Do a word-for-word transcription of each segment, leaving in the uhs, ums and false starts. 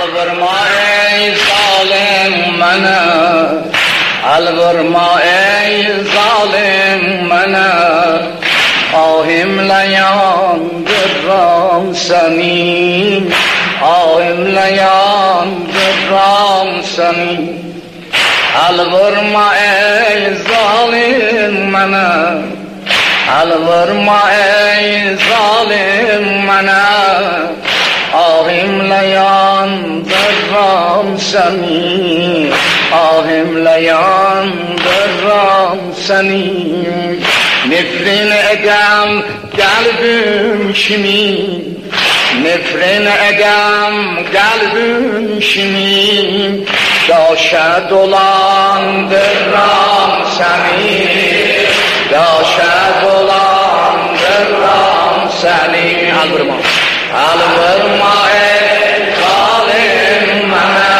الورما ای ظالم منه، الورما ای ظالم منه، آهم لیان درام سنین، آهم لیان درام سنین. الورما ای ظالم منه، الورما ای ظالم منه، آهم لیان درام سنین، آهم لیان درام سنین. Nefrin edem kalbim şimin, nefrin edem kalbim şimin, daşa dolandırram seni, daşa dolandırram seni. Alvurma, alvurma ey zalim bana,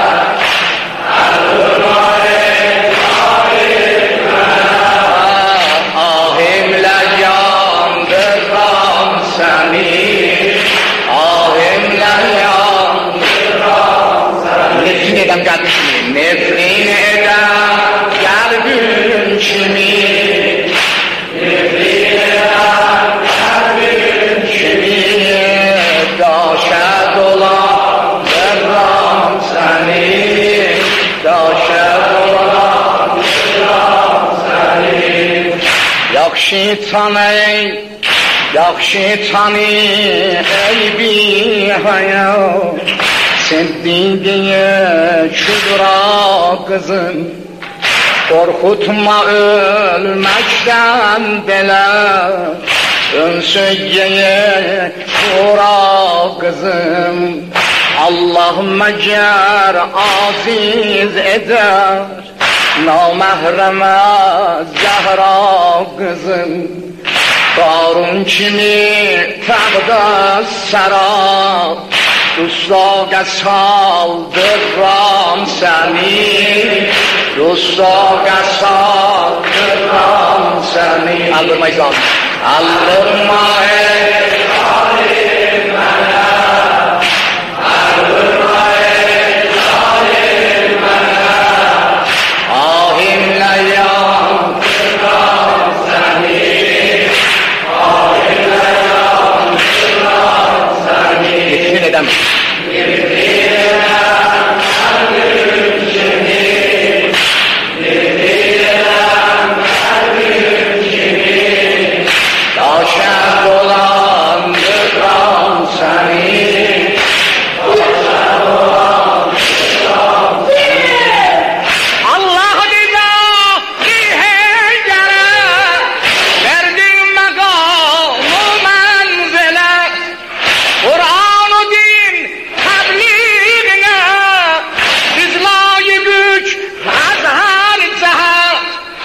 alvurma ey zalim bana, ahimle yandırram seni, ahimle yandırram seni. Nefrin edem kalbim şimin, nefrin edem kalbim şimin, nefrin edem kalbim şimin, daşa dolandırram seni, daşa dolandırram seni. Yaxşı tanıy, yaxşı tanıy ey bihayat, sevdiğine şükra kızım, korkutma ölmekten bela, ön söyleye şura kızım. Allah mecer aziz eder, namahreme Zehra kızım. Karun kimi tağda serap, Ruslaga saldırram seni, Ruslaga saldırram seni. Aldırma İslam, aldırma ey zalim bana, aldırma ey zalim bana, ahimle yandırram seni, ahimle yandırram seni. Nefrin edem, nefrin edem kalbim şimin, nefrin edem kalbim şimin, daşa dolandırram seni, daşa dolandırram seni. Allah rızası heydere, verdin makamı menzile, Kur'an-ı din tebliğine, bizlayı güç azhar cehat.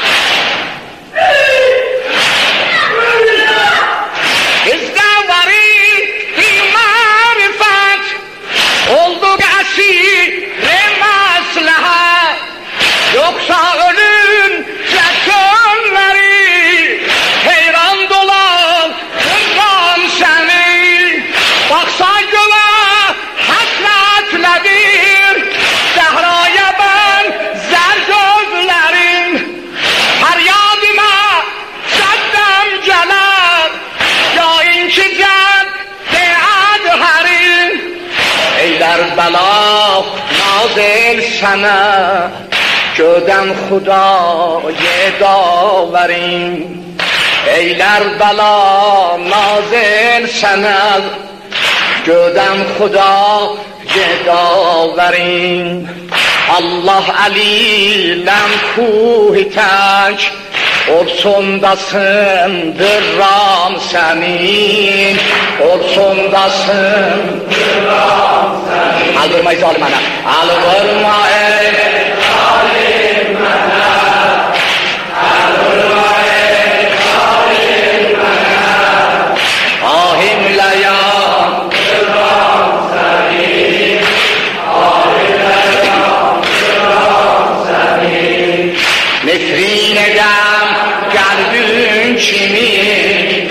Bizde vari marifet, olduk esir-i maslahat, yoksa ölüm çekenleri, heyran dolan hırram seni. Baksa yola hasretledir, Zehra'ya ben zer gözlerim, feryadıma seddem gelir, ya inki ced deyad herin. Eyler bela nazil sana, göden Hudayı daverin. Eyler bela nazil sana, göden Hudayı daverin. Allah elilem kuhi tek, orsundasın dırram senin, orsundasın dırram senin. Aldırma ey zalim ana, aldırma ey zalim ana, aldırma ey zalim ana, ahimle yandırram seni, ahimle yandırram seni. Nefrin edem kalbim şimin,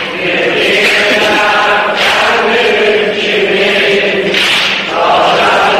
nefrin edem kalbim şimin, daşa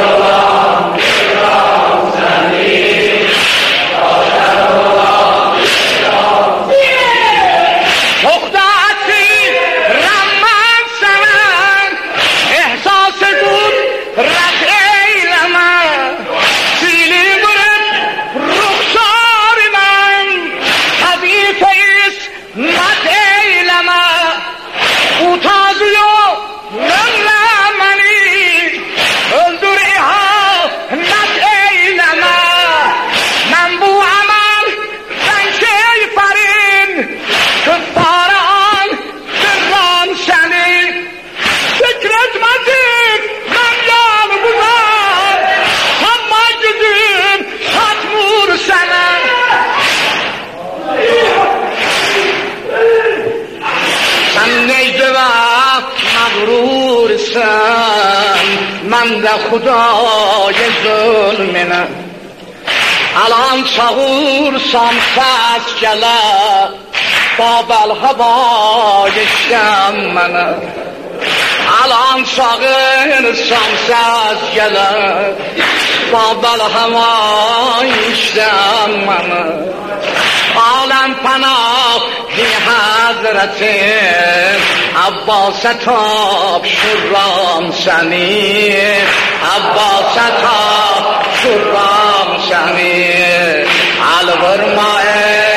من ده خدای ظلمنه الان چغور سامساز جله بابل هوای شمنه الان چغور سامساز جله بابل هوای شمنه عالم پناه بی حضرت عباس تاب شرام سنی عباس تاب شرام سنی الور مائه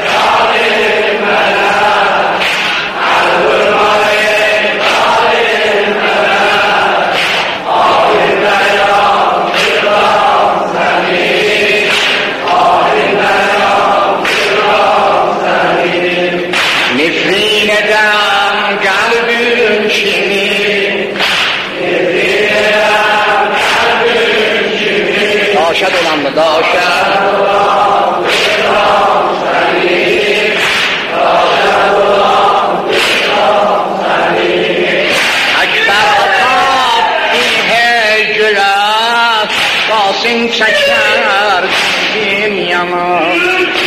نفرین دم قلبim شیمی نفرین دم قلبim شیمی داشت اولم داشت اکبر آقاب این هجرت قاسم شکر این یمان